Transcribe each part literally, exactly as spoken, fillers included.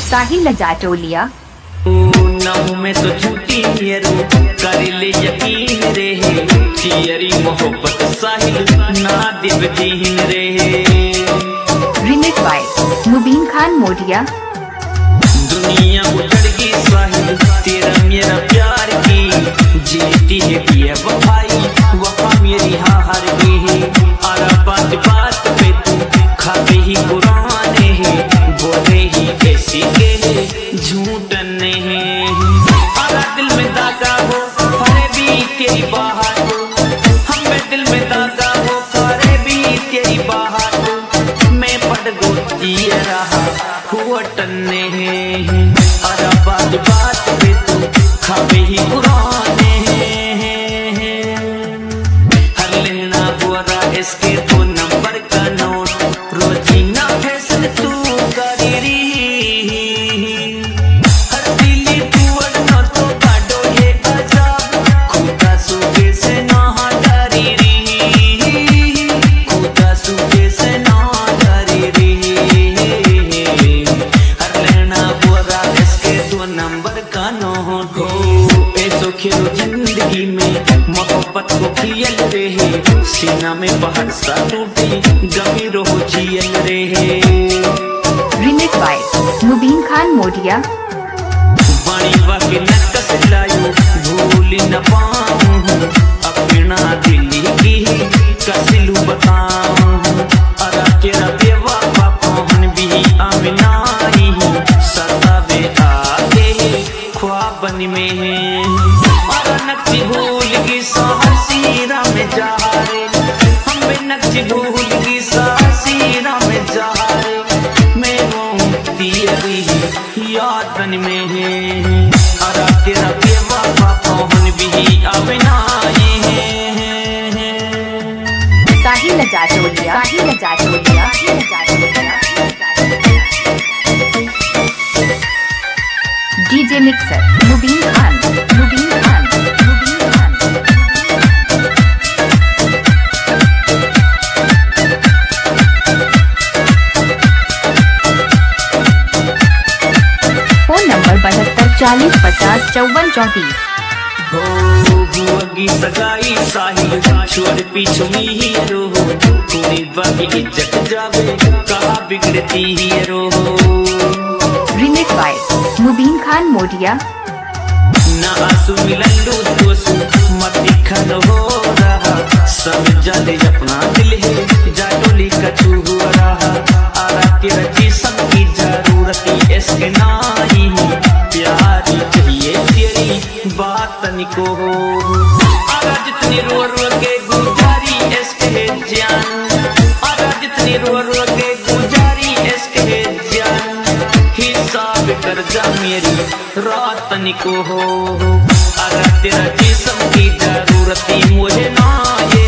साहिल जाटोलिया। नाऊ में तो झूठी मेरू कर ले यकीन रे, चियरी मोहब्बत साहिल ना दिव दीन रे। Remix by Mubeen Khan Modiya. दुनिया उजड़ गई साहिल तेरा मेरा प्यार की, जीती है ये वफाई वफा मेरी हाँ हार गई है। आरा बात बात पे तू खाते ही पुराने हैं, बोले ही कैसी के झूठ नहीं। आरा दिल में दागा हो फरे भी तेरी बाहर हो, हमें दिल में दागा हो फरे भी तेरी बाहर हो। मैं पड़ गोती रहा हुआ टन्ने हैं, आरा बात बात पे तू खाते ही पुराने हैं। हर लेना हुआ इसके तो नंबर का नोट, रोजीना फैशन तू करी रही। हर दिली तू अड़ना तो काटो ये अजाब, खुदा सूखे से ना डरी रही, खुदा सूखे से ना डरी रही। हर लेना हुआ इसके तो नंबर का नोट हो। ऐसो खेलो जिंदगी में मोहब्बत को खियल रहे, सीना में बाहर सा टूटी गमी रहो जियल रहे। Remix by Mubeen Khan Modiya. बाणी वाके नकस लायो भूल न पाऊं, अपना दिल्ली की कसिलू बताऊं। अरा तेरा बेवा पापन भी आमिनाई, सतावे आगे ख्वाबन में है। अरा नक्शी भूल गई साहसीरा में जा रे, हमें नक्शी भूल गई साहसीरा में जा रे। मैं वो तेरी यादन में है, अरा तेरा बेवा पापन भी आमिनाई है। Sahil Jatoliya. Sahil Jatoliya. Sahil Jatoliya. DJ mixer Mubeen Khan. Mubeen Khan. Mubeen Khan. Phone number बहत्तर चालीस पचास चौवन चौंतीस। हुआगी सगाई साहिल छोड़ पीछू ही रो, पूरी बाकी इज्जत जावे कहा बिगड़ती ही रो। Remix by Mubeen Khan Modiya. ना आंसू मिलंदू दोसू मत दिखन हो रहा, समझा ले अपना दिल है जाटोली का छू हुआ रहा। आरा तेरा जिस्म की जरूरत इसके नहीं, प्यारी चाहिए तेरी बात निको हो। आरा जितनी रो रो के गुजारी इसके जान, आरा जितनी रो रो के गुजारी इसके जान। हिसाब कर जा मेरी रात निको हो, अगर तेरा जिस्म की जरूरत मुझे ना ये।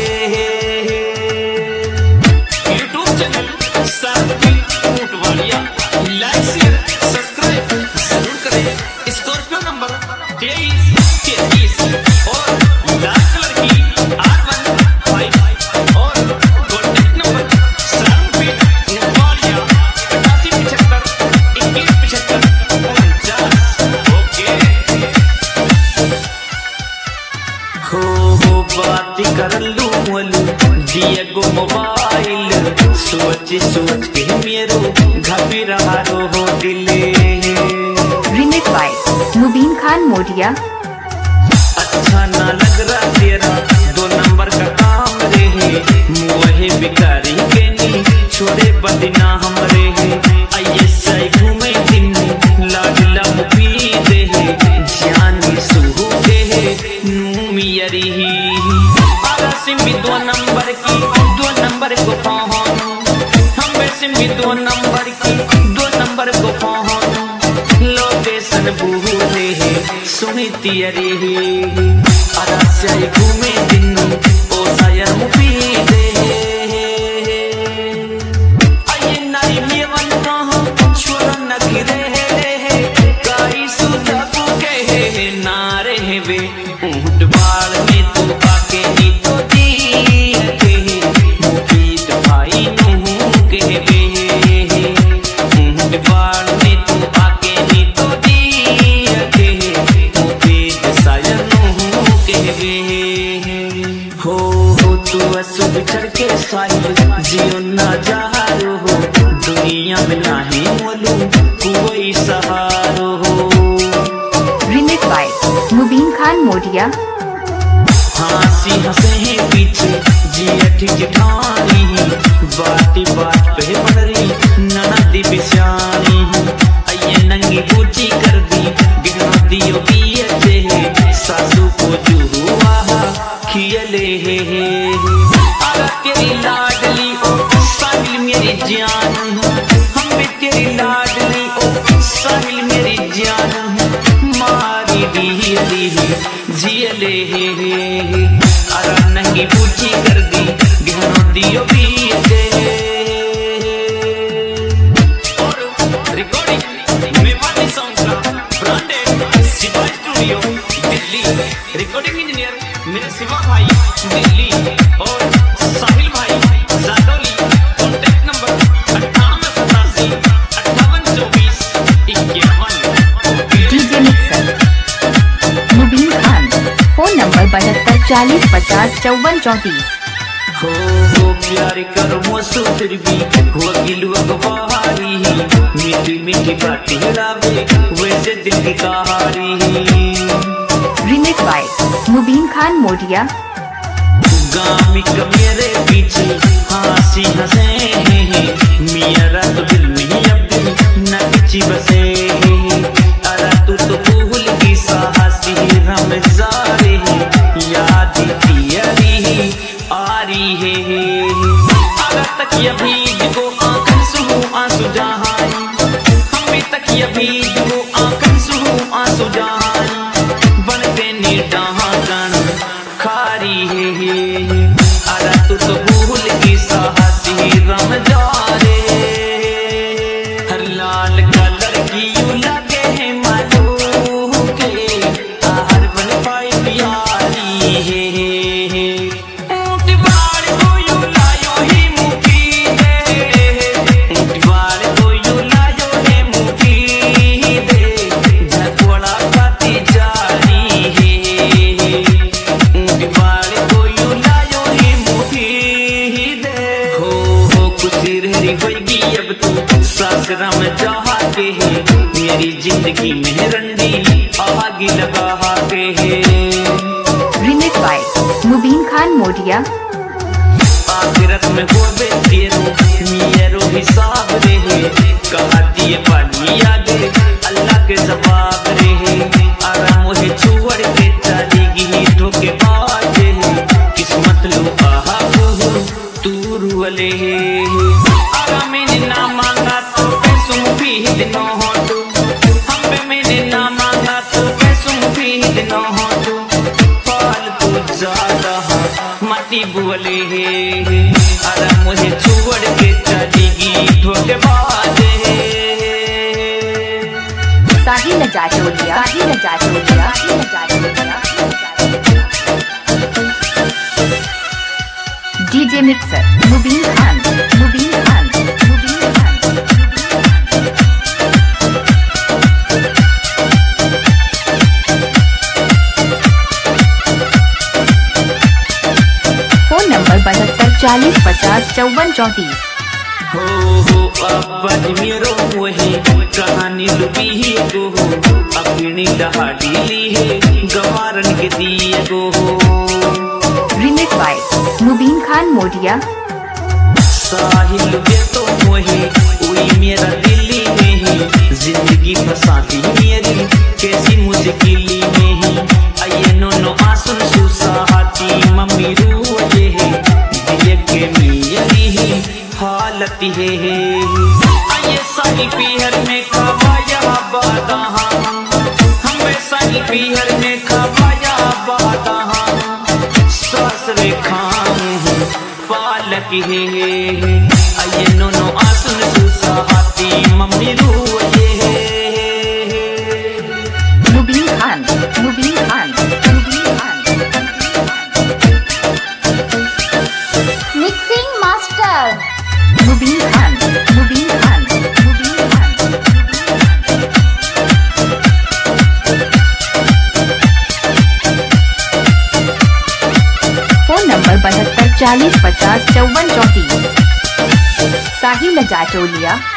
यूट्यूब चैनल सारथी ऊंट वालिया, लाइक शेयर सब्सक्राइब जरूर करें। स्कॉर्पियो नंबर तेईस तैतीस और लाल कलर की आर वन फाइव और कॉन्टेक्ट नंबर सारथी ऊंट वालिया पचासी पिछहत्तर इक्कीस पिछहत्तर उनचास। ओके हो हो बात कर लू मलू दिए गो मोबाइल, सोच सोच के मेरो घबी रहा रो हो दिले। Remix by Mubeen Khan Modiya. अच्छा ना लग रहा तेरा दो नंबर का काम रे, मुहे बिकारी के नी छोड़े बदना हमरे है। आइए सही घूमे दिन लाडला मुफीद है, जानी सुहू के है नूमियरी ही। आरा सिंबी दो नंबर की दो नंबर को पहुँच, हम सिंबी दो नंबर की दो नंबर को पहुँच। लोकेशन बूढ़े है सुनी तियरी है, आरा से घूमे दिन ओ सायर मुफीद है। आइए नारी मेवन कहाँ छोड़ न घिरे है, काई सुधा के नारे वे ऊंट बाड़ में तू आके नी तो दी के मुफीद भाई नू के वे ऊंट बाड़ में तू कोई सहारो हो। Remix by Mubeen Khan Modiya. हंसी हंसे हैं पीछे जियठ जिठानी, बाती बात पे बड़ी ननदी बिसानी। अये नंगी पूछी कर दी गिरा दियो पियते, सासू को जुआ खियले हे अरे तेरी लाडली ओ साहिल मेरी जान, हम भी तेरी लाडली ओ साहिल मेरी जान। मारी दी दी जियले हे अरे नंगी पूछी कर दी गिरा दियो पियते। और रिकॉर्डिंग मेवानी सॉन्ग का branded Shiva studio Delhi. Recording engineer मेरे शिवा भाई दिल्ली और साहिल भाई जादौली। कॉन्टैक्ट नंबर अट्ठावन सतासी अट्ठावन चौबीस इक्यावन। DJ mixer Mubeen Khan. Phone number बहत्तर चालीस पचास चौवन चौंतीस। हो हो प्यार करो मोसो फिर भी हुआ गिलुआ बहारी, मीठी मीठी बातें लावे वैसे दिल की कहारी। Remix by Mubeen Khan Modiya. गामी का मेरे पीछे हंसी हंसे मिया रात दिल में अब दिल न किची बसे। अरे तू तो भूल की साहसी रमजारे, याद पियरी आ रही है। अगर तक ये भीग को आंखन सुहू आंसू जहानी, हमें तक ये भीग को आंखन सुहू आंसू जहानी। बनते नीडहा गण खारी है अरे तू तो भूल की साहसी रमजारे। हर लाल कलर की यू लगे हैं मालू के हर बन पाई प्यारी है। ऊंट बाड़ को यू लायो ही मुखी दे, ऊंट बाड़ को यू लायो है मुखी दे, झकोड़ा खाती जारी है। ऊंट बाड़ को यू लायो है मुखी दे। हो हो खुशी रहरी होगी अब तू सासरा में जहा के है, मेरी जिंदगी में रंडी आगी लगा के है। Remix by Mubeen Khan Modiya. आखिरत में हो बे तेरो मेरो हिसाब रहे, कहा दिए पानी आगे अल्लाह के जवाब रहे। आराम मुझे छोड़ के चलेगी धोखे बाजे, किस्मत लो आहा हो तू रुले। आराम मैंने ना मांगा तो पैसों भी दिनों हो तो, हमें मैंने ना मांगा तो पैसों भी दिनों हो तो। फालतू ज्यादा मती बोले अरे मुझे छोड़ के चलेगी धोखेबाजे। Sahil Jatoliya. Sahil Jatoliya. Sahil Jatoliya. DJ mixer Mubeen Khan. Mubeen Khan. Mubeen Khan. Phone number बहत्तर चालीस पचास चौवन चौंतीस। हो हो अब मेरो मोहे कहानी लुटी ही गो हो, अपनी दहाड़ी ली है गवारन के दिए गो हो। Remix by Mubeen Khan Modiya. साहिल वे तो मोहे उई मेरा दिल्ली में ही, जिंदगी फसाती मेरी कैसी मुश्किली में ही। अये नो नो आसुन सुसाहती मम्मी रूए है, दिए के मेरी ही हालत है। अये साहिल पीहर में खवाया बादा, हमें साहिल पीहर में खवाया बादा। सासरे खाम पालक है अये नो नो आसुन सुसाहती मम्मी रूए है। Mubeen Khan. Mubeen Khan. Mubeen Khan. Mixing master Mubeen Khan. Mubeen Khan. Mubeen Khan. Phone number बहत्तर चालीस पचास चौवन चौंतीस। साहिल जाटोलिया।